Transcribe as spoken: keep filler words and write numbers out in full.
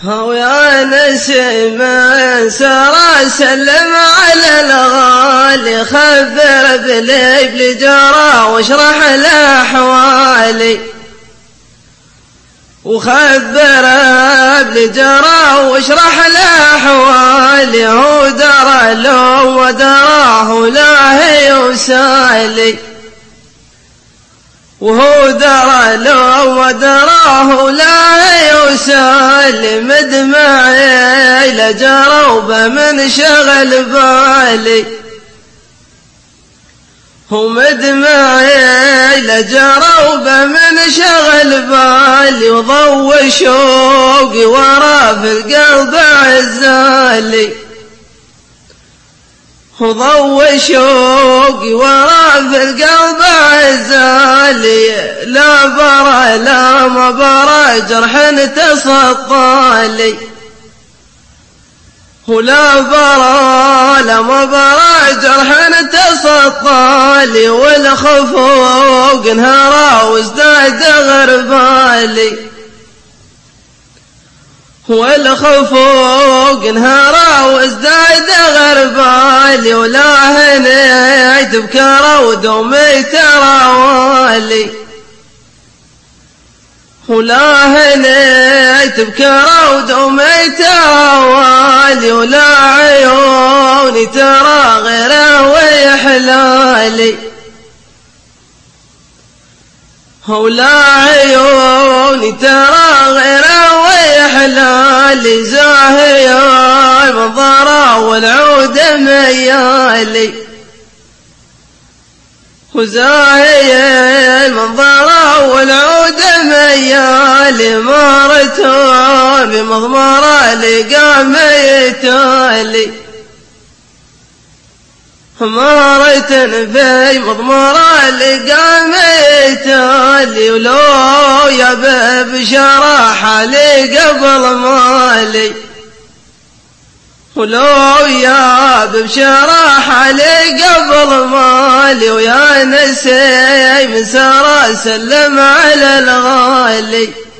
هو يا نسيم سرى سلم على الغالي، خبر بالإبل جرى واشرح له أحوالي، وخبر ابل جرى واشرح له أحوالي، هو درى له ودراه لا يسالي، وهو درى له ودراه لا يسالي، مدمعي لجروبه من شغل بالي، هو مدمعي لجروبه من شغل بالي، وضوي شوقي ورا في القلب عزالي، وضوي شوقي ورا في القلب عزالي، لا برا لا ما برا جرح تسطالي، ولا برا لا ما برا جرح تسطالي، والخفوق انهرى وازداد غربالي، والخفوق انهرى وازداد غربالي، ولا هنيت بكرى ودومي تراوالي، ولا هنيت بكرى ودومي تراوالي، ولا عيوني ترى غيره ويحلالي، ولا عيوني ترى غيره ويحلالي، زاهي المنظرة والعود ميالي، وزاهي المنظرة والعود ميالي، مارته بمضمرة لقى ميتالي، مارة في مضمرة لقى ميتالي، ولو يا باب شرح لي قبل مالي، ولو يا باب شرح لي قبل مالي، ويا نسيم سرى سلم على الغالي.